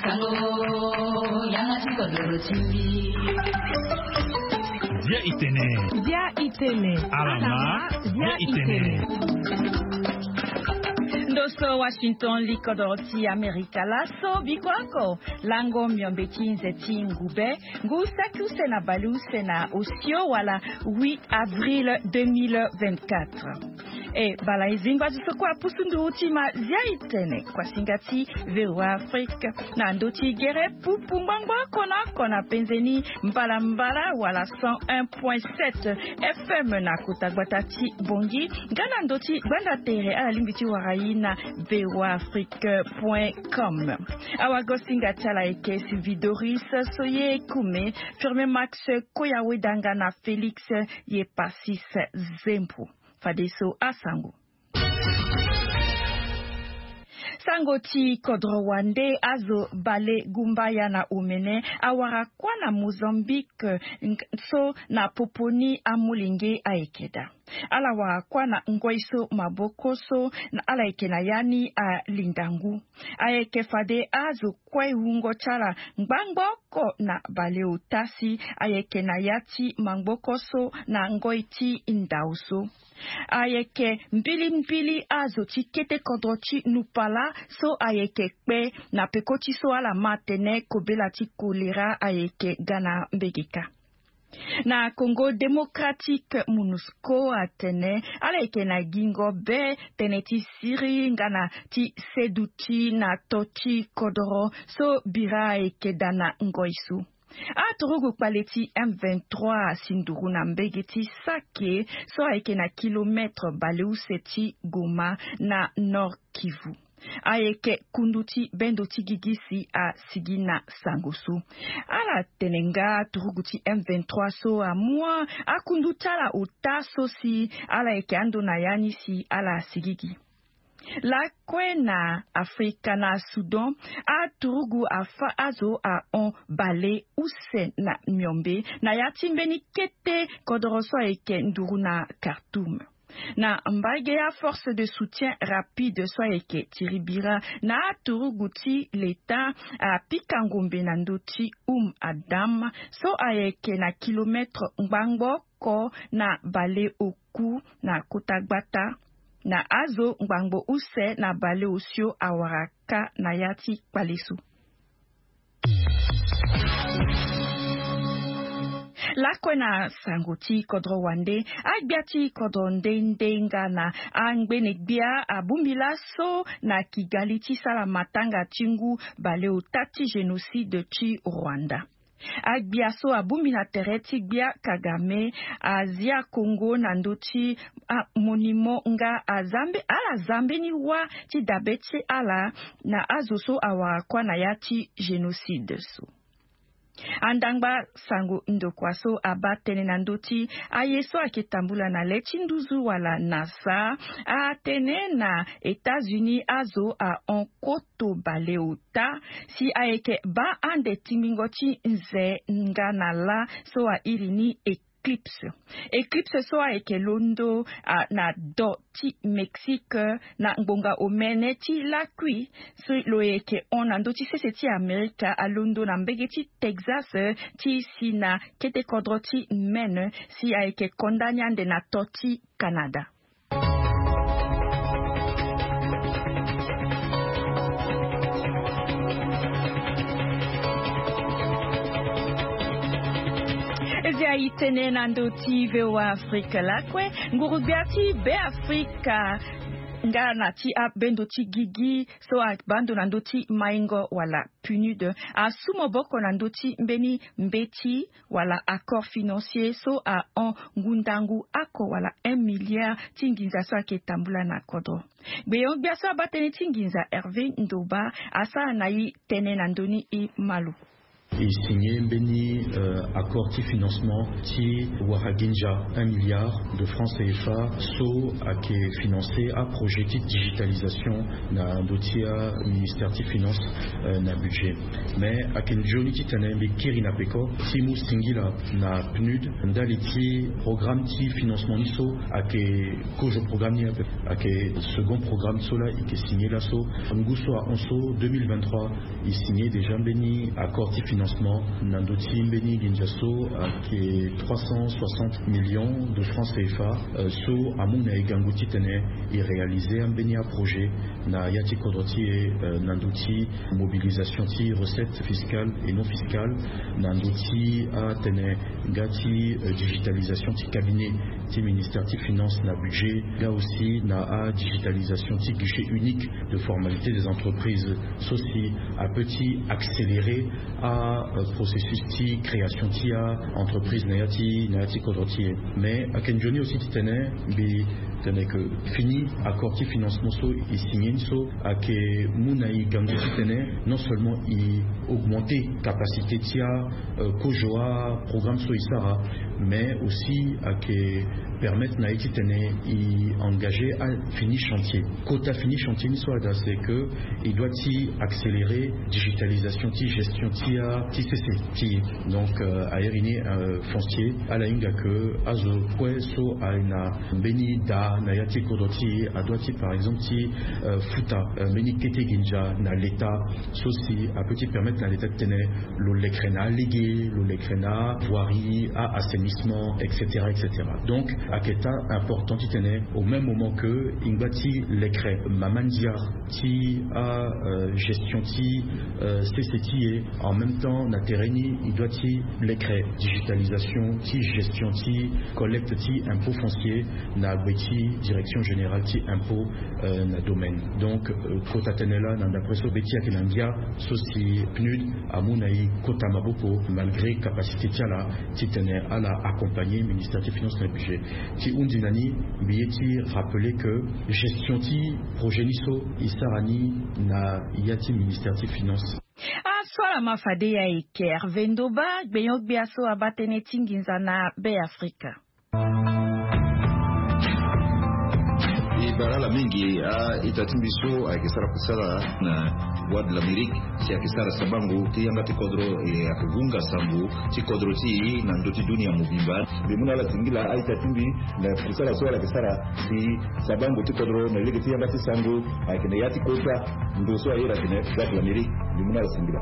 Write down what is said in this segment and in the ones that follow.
Sango Yangati Kodorochi. Dia itene. Alama. Dia itene. Ndoso Washington likodoti Amerika laso bikwako lango myombeti nzeti ngube ngusaku sena balu sena osio wala 8 avril 2024. Bala izingwa zisokwa pusundu utima zia itene kwa singati VOA Afrika na ndoti gere pupumbangwa kona penzeni mbala wala 101.7 FM na kutagbatati bongi ngana ndoti gwanda tere ala limbiti warai na voafrique.com. Awago singatala eke Sylvie Doris soye kume firme Max Koyawe dangana Felix ye pasis zempu fadeso asango. Sangoti Kodrowande azo bale gumbaya na umene awara kwa na Mozambique so na poponi amulinge aekeda. Alawa kwa na ngoiso mabokoso na alaike na yani a lindangu. Aeke fade azo kwe hungo chala ngbangbo na bale utasi aeke na yati mangbokoso na ngoiti indauso. Ayeke mbili azo tikete kodrochi nupala so ayeke kpe na pekoti so ala matene kobela ti kolera ayeke gana mbegeka. Na Congo Democratique MONUSCO atene ayeke na gingo be teneti siri ngana ti seduti na tochi kodoro so bira ayeke dana ngoisu. Aturugu paleti M23 sinduru na mbegeti sake so ayeke na kilometre baleu seti Goma na Nord Kivu. Ayeke kunduti bendoti gigisi a sigina sangosu. Ala tenenga turuguti M23 so a mua a kundutala utaso si ala eke ando na yani si ala sigigi. La kwena Afrika na Sudan a turugu afa azo a on bale use na myombe na yatimbeni kete kodoroso eke nduru na Khartoum. Na mbage ya force de soutien rapide so eke tiribira na turuguti leta a pikangombe na ndoti Adam so ayeke na kilometre ngbango ko na bale oku na kotagbata. Na azo ngbango use na bale osio awaraka na yati palesu. Lakwena sangoti Kodrowande agbiati Kodronde ndenga na angbenegbia abumbila so na Kigali ti sala matanga tingu bale utati genocide ti Rwanda. Agbiaso abumina tereti gbia Kagame Azia Congo na ndoti monimo nga azambe ala zambe ni wa ti dabeti ala na azoso awa kwa na yati genocide so. Andangba sango ndokwaso abatene na ndoti ayeso akitambula na lechinduzu wala NASA atene na États-Unis azo a onkoto baleota si aeke ba ande timingoti nze ngana la so a irini Eclipse so ayeke londo na do ti Mexique na ngbonga omene ti lakui so lo yeke on ando ti sese ti Amerika a londo na mbege ti Texas ti si na kete kodro ti Maine si ayeke kondanyande na to ti Canada. Zia itene nandoti VOA Afrika lakwe ngurubiati be Afrika nga nati a bendoti gigi so a bando nandoti maingo wala PNUD a sumo boko nandoti mbeni mbeti wala accord financier so a on ngundangu ako wala 1 milliard tinginza so ake tambula na kodo. Beyon biasa batene tinginza Hervé Ndoba asa anayi tene nandoni I malu. et signé Beni accord de financement qui Waraginja 1 milliard de francs CFA so qui est financé à projet de digitalisation na dotia ministère des finances na budget mais à quel joli titane mais kirina peko timu singila na PNUD ndaliti programme ti financement niso à que je programme à que second programme sola et qui signé là so nguso a onso 2023 il signé déjà Beni accord de financement na doti Beni ginjaso qui est 360 millions de francs CFA so amuna eganguti tene et réalisé un Beni projet na yati kodoti na doti mobilisation ti recettes fiscales et non fiscales na doti a tene gati digitalisation ti cabinet ti ministère ti finance na budget là aussi na a digitalisation ti guichet unique de formalité des entreprises ceci a petit accéléré à processus ti création ti a entreprise na yati kodoti mais a kenjoni aussi ti tene bi tene que fini accord ti financement so et signé so à que munaï ganguti tene non seulement y augmenter capacité tia kojoa programme so isara mais aussi à que permettre naïti tene y engager à fini chantier quota fini chantier so ada c'est que il doit y accélérer digitalisation ti gestion tia ti cc ti donc aériner foncier à la inga que azo so a una beni da na yati kodoti a doiti par exemple ti futa meni kete ginja na l'état soci a petit permettre na l'état tene lo lekrena légué lo lekrena voirie à assainissement etc. donc a keta important ti tene au même moment que ingbati lekre mamandia ti a gestion ti CCT en même temps na terreni il doit ti lekre digitalisation ti gestion ti collecte ti impôt foncier na beti direction générale ti impôt na domaine donc kota tenela na d'après so beti akenandia soci PNUD amunaï kota maboko malgré capacité tiala ti tene ala accompagner ministère des finances na budget ti undinani bieti rappeler que gestion ti projet niso isarani na yati ministère des finances swala mafade ya iker vendoba gbenyok biaso abatene tinginza na be Afrika barala mingi itatimbiso akisara kusala na wad l'Amérique si akisara sabangu ti yanga ti kodro akivunga sambu ti kodro ti na ndoti dunia mubimba bimuna la tingila itatimbi na kusala swala akisara si sabangu ti kodro na ligi ti yanga ti sangu akine yati kota ndo so ayira kine wad l'Amérique bimuna la tingila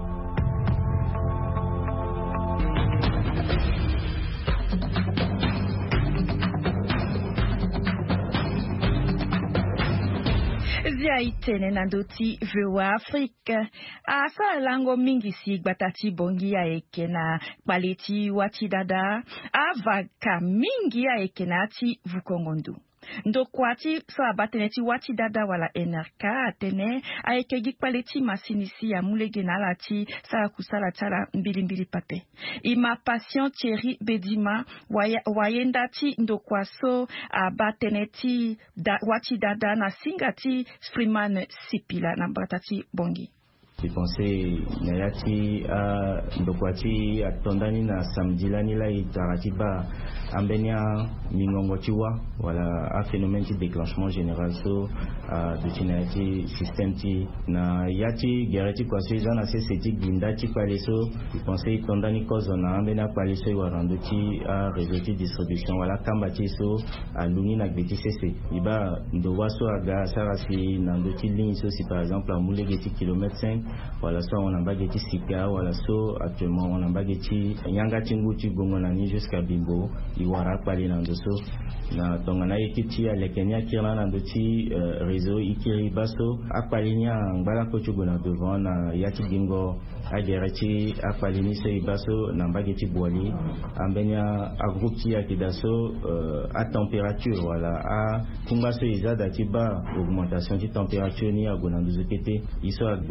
zia itene na doti vewa Afrika asa lango mingi si gbatati bongi ya eke na kpaleti wati dada avaka mingi ya eke na ati vukongondu ndo kwati so abateneti wati dada wala NRK atene aeke gikpaleti masinisi ya mulege na lati sa kusala tala mbili pate ima patient Thierry Bedima wayendati ndo kwaso abateneti wati dada na singati Freeman Sipila na batati bongi pensé nayati ndokwati atondani na samdilani la itaratiba ambenia mingongotiwa wala a phénomène de déclenchement général so de tinayati système ti na yati gereti kwa season na seti gindati kwa leso pensé tondani kozo na ambenia kwa leso warandoti a réseau distribution wala kambati so aluni na gbeti cc iba ndowaso aga sarasi na ndoti ligne so si par exemple amulegi kilomètre 5 voilà soit on a bageti sika voilà so actuellement on a bageti nyanga tinguti gongonani jusqu'à Bimbo iwara pali na ndoso na tongana ekiti ya lekenya kila na ndoti réseau ikiri baso akpalinya ngala kochugo na devant na yati bingo agereti akpalini so ibaso na bageti boali ambenya agroupi ya kidaso à température voilà a kumbaso izada tiba augmentation de température ni agona ndozokete iso agona ici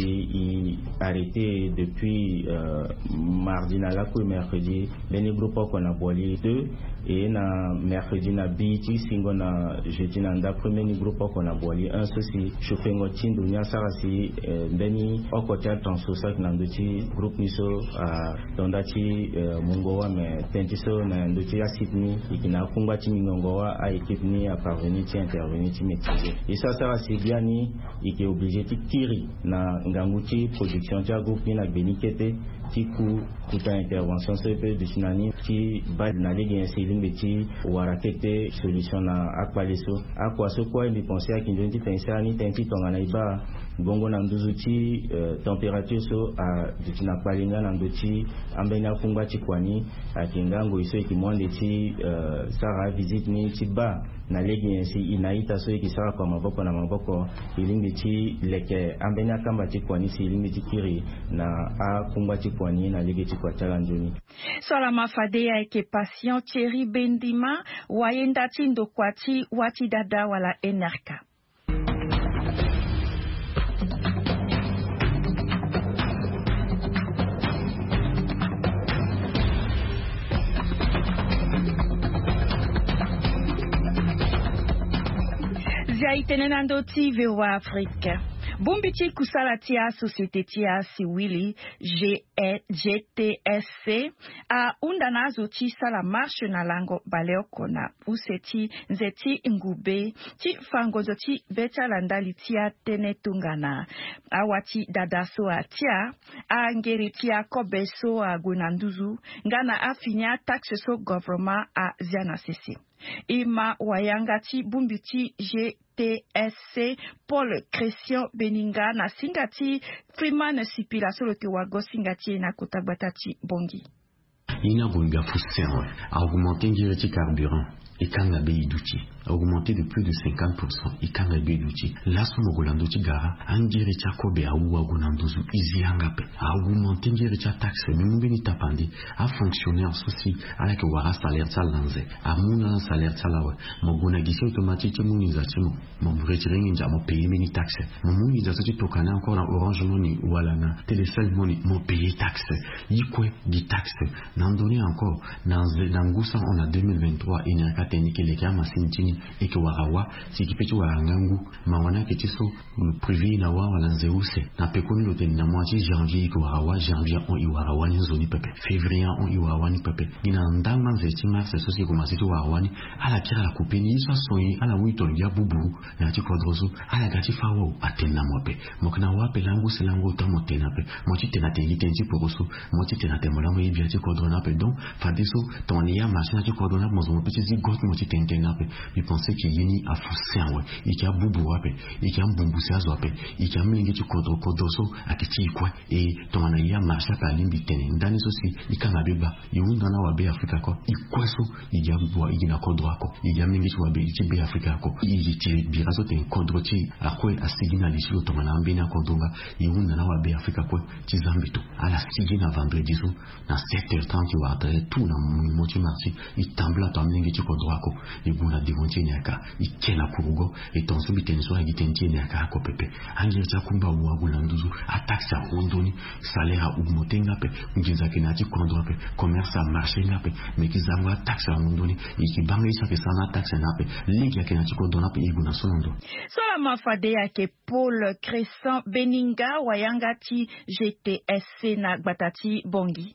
il arrêté depuis mardi na la ko mercredi beni groupe qu'on a boili 2 et na mercredi na biti singo na jeudi na nda premier ni groupe qu'on a boili 1 ceci chauffengo tindo nya sarasi beni okotel tanso sak na ndoti groupe niso tondati mungowa me tentiso na ndoti ya Sydney ikina kungwa ti mingongowa a équipe ni a parvenir ti intervenir ti métier et ça sarasi biani ike obligé ti kiri na nganguti production ti groupe ni na benikete ti kuta intervention CP de Chinani ti ba na ligue insiling ti warakete solution na akpaleso akwaso kwa ndi penser ki ndi pensani tenti tongana iba bongo na nduzu ti température so a ditina palinga na ndoti ambena kungwa ti kwani akingango iso ikimwande ti sara visite ni ti ba na legi yensi inaita so ikisara kwa maboko na maboko ilimbi ti leke ambena kamba ti kwani si ilimbi ti kiri na kungwa ti kwani na legi ti kwa tala njoni Sola mafadea eke patient Thierry Bendima wayenda ti ndokwati wati dada wala NRK. Zaitenenando ti VOA Afrique. Bumbiti kusalatia société tia siwili GTSC a undanazo ti sala marche na lango baleokona useti nzeti ngube ti fangozo ti beta landali tia tenetungana awati dadaso atia a ngeri tia kobeso a gunanduzu ngana afinya taxe so government a ziana sisi ima wayangati bumbiti GTSC Paul Christian Beninga na singati Freeman Sipila solo ke wago singati na kotabatati bongi ina bonga fusen a augmenter ngireti carburant et kanga bei d'outil augmenté de plus de 50% et kanga bei d'outil la somo golando ti gara angireti akobe a uagunanduzu iziangape a augmenter ngireti taxe mbeni tapandi a fonctionnaire souci ala ke wara salaire ta lanze a muna salaire ta lawe moguna gisi automatique muni zatimo mo retirer nja mo payer mini taxe mo muni zatoti tokana encore na Orange Money ou ala na Telecel Money mo payer taxe yikwe di taxe nandoni encore dans ngusa on a 2023 ina technique les kama sintini et que warawa si qui peut warangangu mawana ketiso privé na wa wala nzeuse na pekoni loten na moitié janvier que warawa janvier on iwarawa ni zoni pepe février on iwarawa ni pepe ina ndanga nzeti mars so si commencer to warawa ni ala kira la kupeni so soyi ala wito ya bubu na ti kodrozo ala gati fawo atena mope mokna wape langu selango tamo tenape moti tenateli tenji poroso moti tenatemola mo ibia ti kodrona pe donc fadiso ton ya machine ti kodrona mo zo petit got mo ti tentenape mi pensais que yini a foussé ouais et qui a bubu wape et qui a mbumbusi azope et qui a mlingi ti kodroso akiti kwa et ton ya marche pa limbi tene ndani so si ikanga beba yundana wa be Africa ko ikwaso ya bwa igina kodro ko ya mlingi ti wa be ti be Africa ko ti birazo ten kodro ti akwe asigina li silo tomana ambena kodonga yundana wa be Africa ko ti zambito ala sigina vendredi so na 7h30 ki wa tout na moti marchi itambla to mlingi ti kodro ko ibuna dimonti nyaka ikena kurugo etonso bitenso agitentie nyaka ko pepe anje cha kumba wa gulanduzu ataxa ondoni salaire umotenga pe nginza kenati kodro pe commerce a marché ngape mekizangwa taxa ondoni ikibanga isa ke sana taxa nape ligi kenati kodona pe ibuna sonondo sola mafade yake Paul Christian Beninga wayangati GTSC na gbatati bongi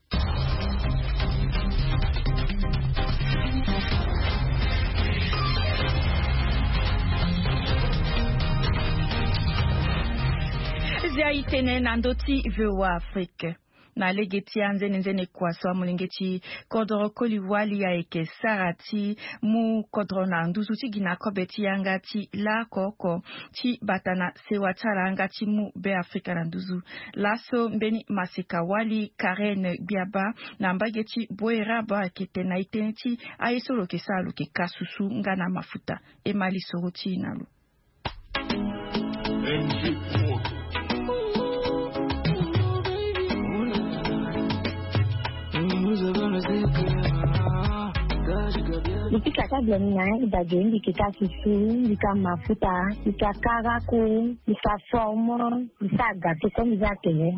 Zaitene nandoti VOA Afrique na legeti nzene kwa so mulingeti kodro koliwali ya eke sarati mu kodro na nduzu ti gina kobeti yangati la koko ti batana sewa tala ngati mu be Afrika na nduzu laso mbeni masika wali Karen Biaba na mbageti boera ba ketena iteneti aisolo ke salu ke kasusu ngana mafuta emali soroti nalu Gonna Nikikata blana idaje nikika kisu nika mafuta nika karako nika formo nika gato comme ça que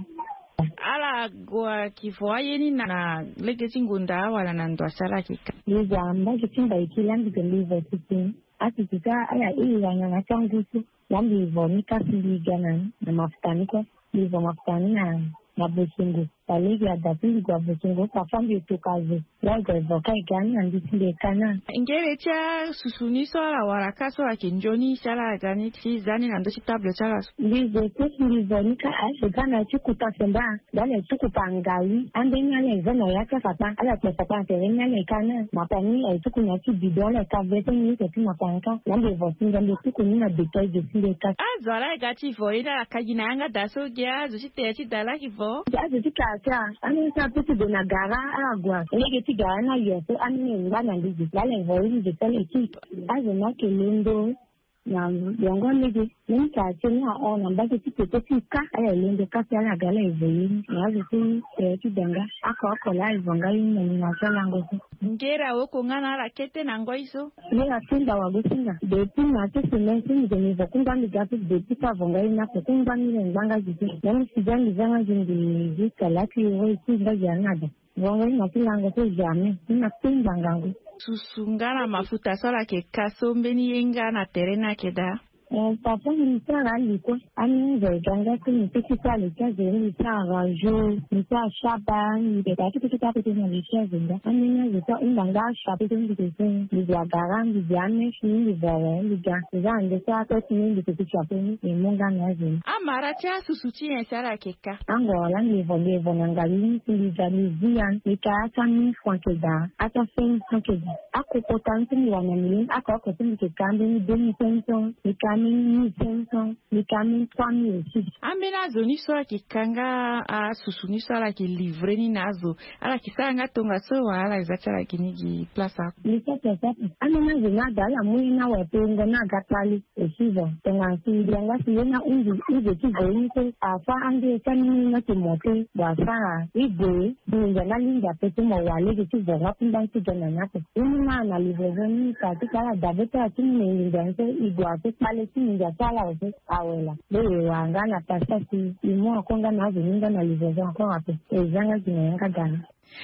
ala gwa kifoye ni na legeti ngunda wala na ndo sala kika nijamba kitimba ikilangi believe titin atikika aya iyanya na changusu yambi vonika siligana na mafutaniko livo mafutani na busungu paligi adapili kwa busungu kafambi tukaze lago evoka igani andisile kana ingere cha susuni sola warakaso akinjoni sala gani tizani na ndo table chala lizo livonika ashikana chikuta senda dale chukupangali andenya lezana yake fata ala tefata terenya lekana mapani aitukunya bidole kavete ni ketima panka yambe vosinga ndikunya na detail de sile ka azala gati voida akajina anga daso gya zuchite chidala kivo azikaka anisa puti dona gara agwa legeti gana yote anine ngana ndiji lale voidi de tele ki azona kelendo na yango nige nika tena ona mbaki tipeteka aya lende kasi ala gala evoyini yazo ti danga ako live ngai ni na sala ngozi ngera woko ngana la kete na ngoiso nila tinda wagosinga de tina tesemesi ni denivo kunga ni gapi de pita vongai na kunga ni nganga jiti yani sijani zanga jingi zika laki woi tinga janada vongai na tinga ko jame na tinga ngangu susungana mafuta sola ke kasombeni yenga na terena keda papa ni sara liko ani ganga kuni tikisa lika zeni sara jo ni sa shaba ni de ta tikita pete na lika zinga ani na zita indanga shabe ni de ni gara ni jame ni vare ni ga zanga sa to ni de tikita ni munga na zeni amara cha susuchi sara keka angola ni volevo nangali ni jani zian ni ka tani fwankeda ata fen fwankeda akokotanti ni wanani akokotanti ke kambe ni deni pension ni ni pension ni kami 3000 amena zoni sola kikanga a susuni sola ki livre ni nazo ala kisanga tonga so wala zatala kinigi plaza ni tata amena zina dala muina wapenga na gatali esivo tonga sindianga siena unzi tigoni ko afa ande kanini na timote wasara ibe ni janalinga pete mo wale ke tivonga pinda tigana nako una na livre ni katika dabeta tini ni ndanze igwa pe pale ninja sala ose awela lewe wanga na pasasi imo konga na zininga na lizoza kwa wapi ezanga zinanga gana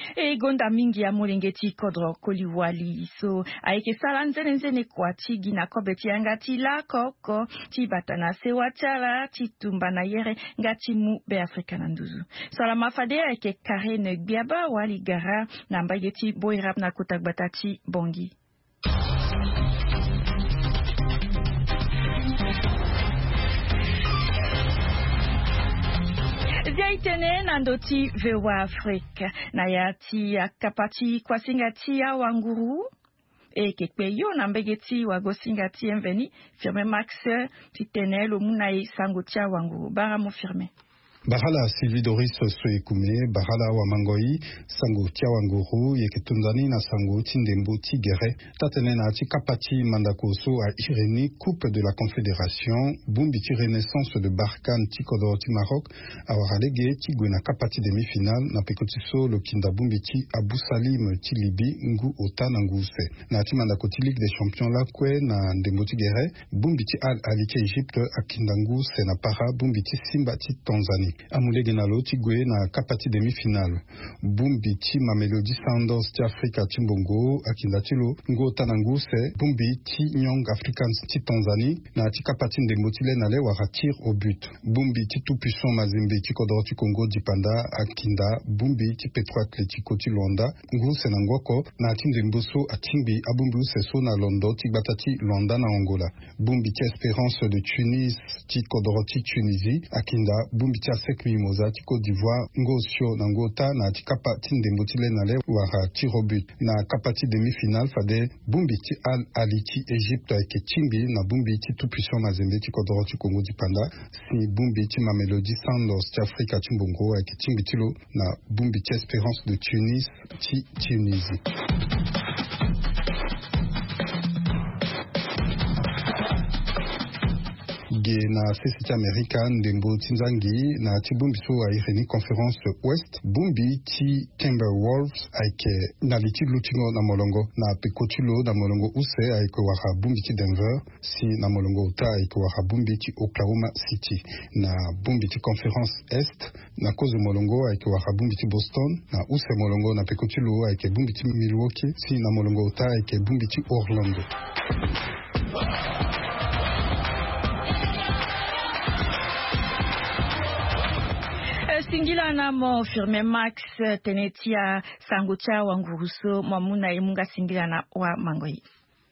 gonda mingi ya molengeti kodro koliwali so aike sala nzene kwa tigi na kobeti ngati la koko tibatana sewa chala titumba na yere ngati mu be Afrika na nduzu sala mafade aike Karen Biaba wali gara na mbageti boirap na kotakbatati bongi Ziaitene nandoti vewa Afrika na yati ya kapati kwa singati ya wanguru kekpeyo na mbegeti wagosingati enveni firme Max titene lo munai sangotia wanguru bara mo firme Bahala Sylvie Doris Soekume, Bahala Wamangoi, Sango Tiawanguru, Yeketunzani na Sango Tindembo Tigere, Tatenena Tikapati Mandakoso à Irénie, coupe de la Confédération, Bumbiti Renaissance de Barkhane Tikodoro Maroc, Awaralege Tigwena Kapati demi-finale, Napekotiso, Lokinda Bumbiti, Abou Salim Tilibi, Ngu Ota Nanguse, Nati Mandakoti Ligue des Champions Lakwe, na Ndembo Tigere, Bumbiti Al Alike Egypte, Akindangu, Senapara, Bumbiti Simbati Tanzanie. Amulege na lo tigwe na kapati demi-finale. Bumbi ti Mamelodi Sundowns ti Afrika ti Mbongo akinda ti lo ngo tananguse Bumbi ti Young Africans ti Tanzanie na ti kapati ndembo ti le na le wara tir au but. Bumbi ti tout puissant Mazembe ti Kodoro ti Congo dipanda akinda Bumbi ti Petro Atletico ti Luanda nguse na ngoko na ti ndembo so atimbi abumbi useso na Londo ti gbata ti Luanda na Angola. Bumbi ti Espérance de Tunis ti Kodoro ti Tunisie akinda Bumbi ti Sek Mimosa ti Côte d'Ivoire ngosio na ngota na ti kapati ndembo ti le na le wara tir au but. Na kapati demi-finale fade Bumbi ti Al Ali ti Egypte ke timbi na Bumbi ti tout puissant Mazembe ti Kodoro ti Congo dipanda si Bumbi ti Mamelodi Sundowns ti Afrika ti Mbongo ke timbi ti lo na Bumbi ti Espérance de Tunis ti Tunisie. ge na sesiti Amerika ndembo tinzangi na tibumbiso a ireni Conference Ouest bumbi ti Timberwolves aike na liti lutingo na molongo na pekotulo na molongo use aike waka bumbi ti Denver si na molongo uta aike waka bumbi ti Oklahoma City na bumbi ti Conference Est na koze molongo aike waka bumbi ti Boston na use molongo na pekotulo aike bumbi ti Milwaukee si na molongo uta aike bumbi ti Orlando. Singila namo firme Max tenetia sangucha wanguruso mwamuna imunga singila na wa mangoi.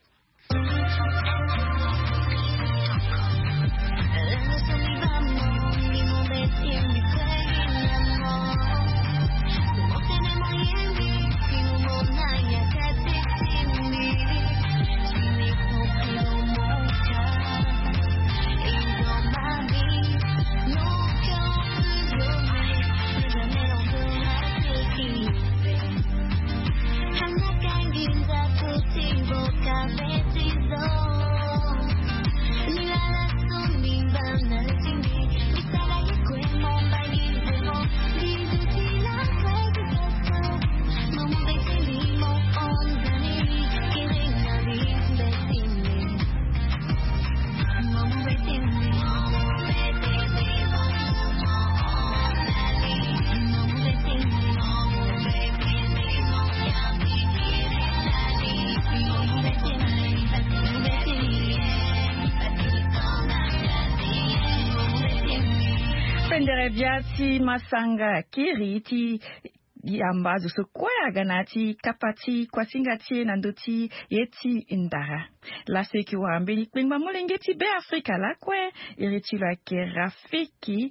Viati masanga kiri ti yambazo so kwa ganati kapati kwa singati nandoti yeti indara la seki wambeni kwingba molengeti be Afrika la kwe iriti la ke rafiki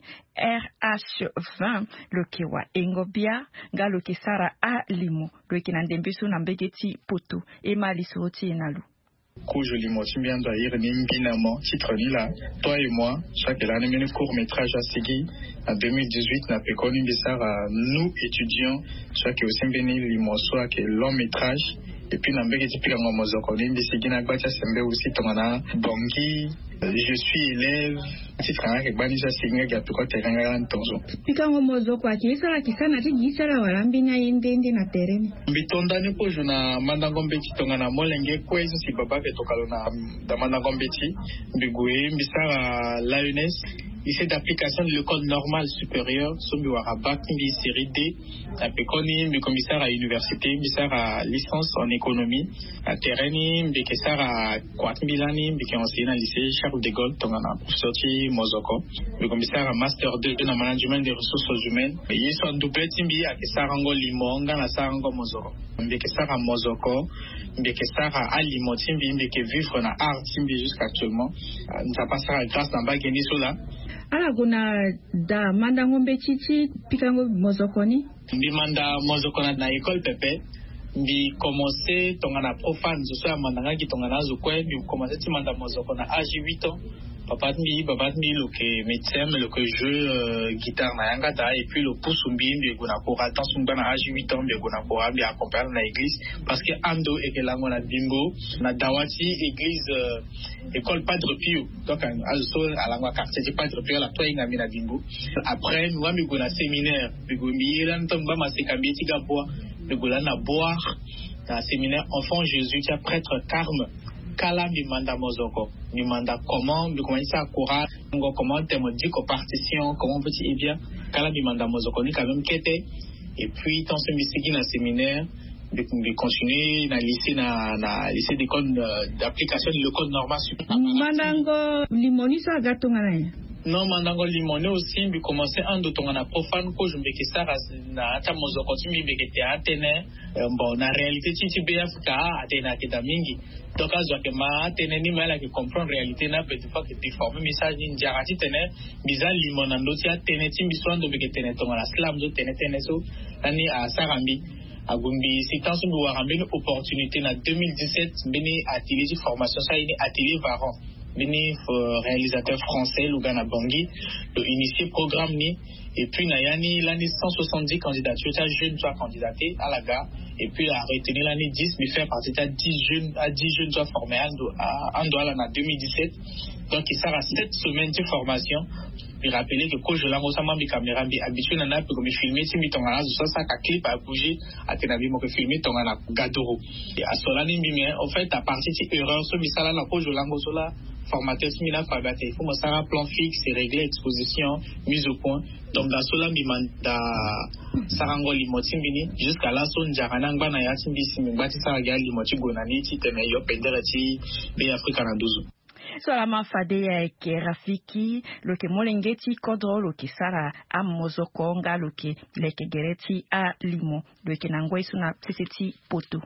RH20 lokewa engobia ngalo kisara a limo lokinandembeso na mbegeti poto emali soroti nalu Joli Motimbiando a Irene Mbinamo, titre ni là, toi et moi, chaque année, un court-métrage à Sigui, en 2018, n'a pas connu à nous étudiants, chaque aussi béni l'immenso qui est long métrage, et puis n'a pas été plus grand mozoko, n'a pas été aussi ton bongi, je suis élève, titre un qui est déjà signé, qui a pu côté un tonzo. Pikango mozoko qui sera qui sana ti gisara wala mbina yende na terrain. Mbitondani po jona mandangombeti tongana molenge kwezo si baba ke tokalona da mandangombeti mbigué mbisara Lioness. Ici d'application de l'école normale supérieure, Sombi Warabac, une série D, à Péconi, le commissaire à l'université, commissaire à licence en économie, à Terreni, commissaire à Kouatmbilani, qui est enseignant au lycée Charles de Gaulle, Tongana, professeur Mozoko, le commissaire à Master 2 dans le management des ressources humaines, et ils sont doublés Timbi à Kesarango Limonga, à Sarango Mozoko, commissaire à Mozoko, commissaire à Alimo Timbi, qui vivre dans art Timbi jusqu'à actuellement, nous avons passé grâce à Bageni Sola. Ala kuna da manda ngombe chichi pikango mozokoni mbi manda mozokona na école pepe mbi commencer tongana profane zo ya manda ngaki tongana zo kwe mbi commencer ti manda mozokona âge 8 ans papa mbi lo ke médecin le que jeu guitare na yanga da et puis le pousse mbi gona pour attention bana âge 8 ans mbi gona pour mbi accompagner na église parce que ando et que la ngona bimbo na dawati église école Padre Pio donc also ala ngwa quartier de Padre Pio la toi inga mina bimbo après nous mbi gona séminaire mbi gombi lan tamba masekambi ti gaboa mbi gona na boire na séminaire enfant Jésus ti prêtre Carme Kala mi manda mozoko, mi manda comment, mi commence à courir, comment te dit qu'aux partitions, comment petit et bien, Kala mi manda mozoko ni quand même qu'était, et puis tant ce mystique na séminaire, de continuer na lycée na lycée d'école d'application de l'école normale supérieure. Mandango limoni sa gato ngana. Non, mandango limone aussi, mi commencer un de ton na profane ko je me que ça na ta mozoko tu mi me que atene bon na réalité titi BFK atena kita mingi. Donc azo ke ma atene ni mala que comprendre réalité na petit fois que déformer message ni jarati tene bizal limona ndoti atene timbi swando me que tene ton na slam zo tene so ani a sarambi agumbi sitansu bi warambe opportunité na 2017 beni atelier de formation ça ini atelier varan bini réalisateur français Lugana Bangui le initié programme ni et puis nayani l'année 170 candidatures ta jeunes soit candidaté à la gare et puis a retenu l'année 10 mais faire partie à 10 jeunes soit formés en Douala en 2017 donc il sera 7 semaines de formation. Je rappeler que quand je l'ai ensemble avec caméra habitué nana pour me filmer si mi tongana ça clip à bouger à tenabi mo filmer tongana gadoro et à cela ni mais en fait à partir de erreur so mi sala na ko je l'ango sola formateur mi na fabate faut mo ça plan fixe et régler exposition mise au point donc dans cela mi manda sarango limoti mini jusqu'à là son jarana ngana ya timbi simi ngati sa ga limoti gonani ti teme yo pendere ti be Africa na 12 Swala mafade ya ke rafiki loke molengeti kodro loke sara amozoko nga loke leke gereti a limo loke nangoi suna sisiti poto.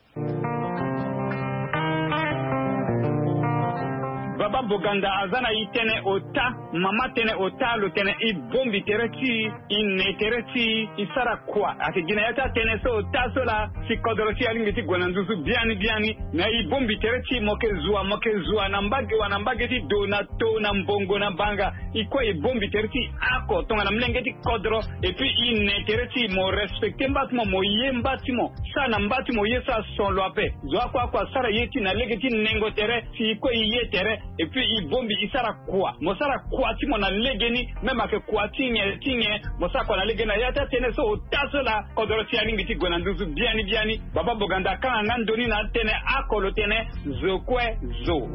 Baba Boganda azana itene ota mama tene ota lo tene I bombi tereti inne tereti isara kwa akigina yata tene so ota sola si kodorosi alingiti gwanandusu biani na I bombi tereti moke zua nambage ti donato na mbongo na banga iko I bombi tereti ako tonga na mlengeti kodro et puis inne tereti mo respecte mbatimo mo yembatimo sana mbatimo yesa son loape zo kwa sara yeti na legeti nengo tere si iko yetere et puis il bombi isara kwa mosara kwa timo na legeni même ake kwa tinye mosara kwa na legena yata tene so tasola kodorosi alingiti gwanandusu biani Baba Boganda kana nandoni na tene akolo tene zokwe zo.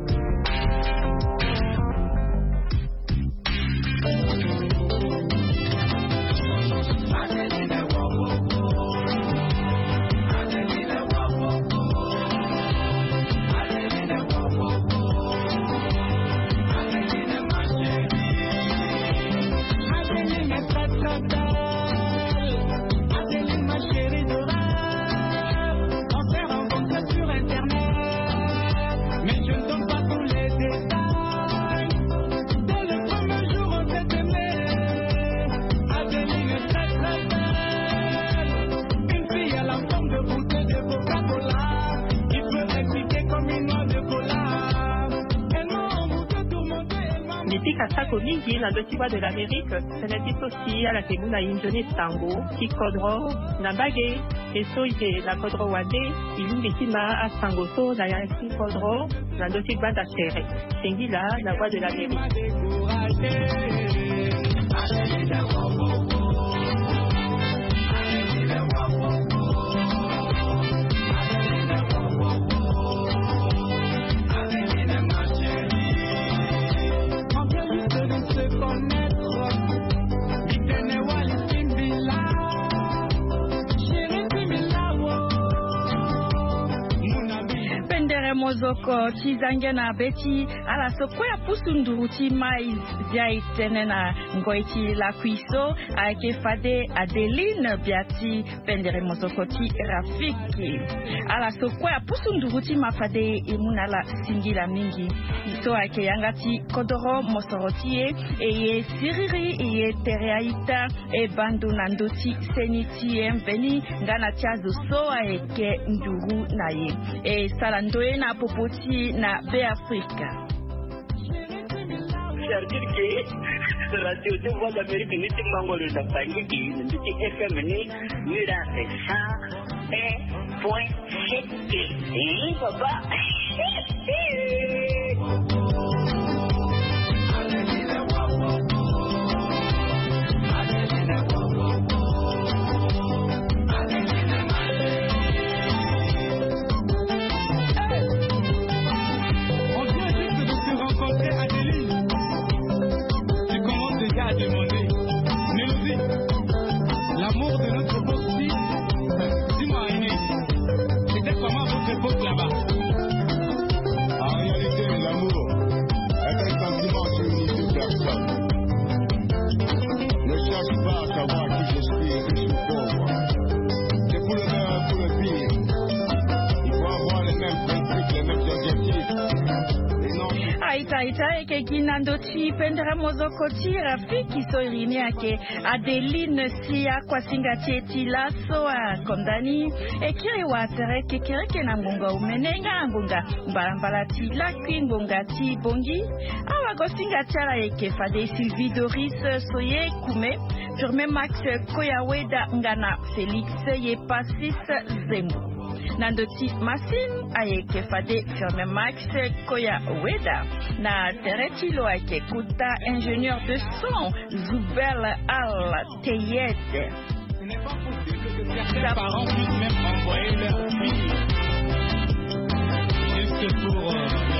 Sako mingi na dotiwa de l'Amérique, senetit aussi à la Kemuna Injoni Tango, qui kodro, na bagé, et so ite la kodro wade, ilumbitima a Sangoso, na yanki kodro, na dotiwa da Tere. Sengila, la voix de l'Amérique. Mozoko chizange na beti ala soko ya pusunduruti mai zia itene na ngoiti la kuiso ake fade Adeline biati pendere mozoko ti rafiki ala soko ya pusunduruti mafade imuna la singila mingi iso ake yangati kodoro mosorotie eye siriri eye tereaita e bandu nandoti seniti empeni ngana chazo so ake nduru na ye e salandoe na popoti na be Africa. C'est-à-dire que la radio de voix d'Amérique n'est pas encore de la famille qui ne dit FM ni la .7 papa. L'amour de notre époque, dis-moi Aîné, c'était comment votre époque là-bas? En réalité, l'amour est un sentiment qui unit deux personnes. Ne cherche pas à savoir qui je suis, riche ou pauvre. C'est pour le meilleur et pour le pire. Il faut avoir les mêmes principes, les mêmes objectifs. Aïta ke kinando chi pendera mozoko chi rafiki so irini yake Adeline Sia kwa singa cheti laso a kondani ekiri watere kekireke na ngunga umenenga ngunga mbalambala ti lakwi ngunga ti bongi awa gosinga tiara eke fade Sylvie Doris soye kume firme Max Koyaweda ngana Felix ye Pasis Zembo Nandoti Masin ayeke fade firme Max Koyaweda na teretilo ayeke kuta ingénieur de son Zoubel Al Teyed. Ce n'est pas possible que certains parents puissent même envoyer leurs filles juste pour